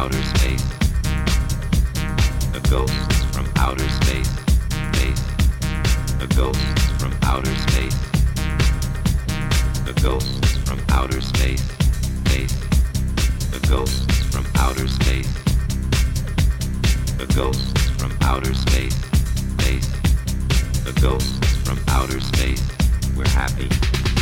outer space. A ghost from outer space. Space. A ghost from outer space. A ghost from outer space. Space. A ghost from outer space. A ghost from outer space. Space. A ghost from outer space. We're happy.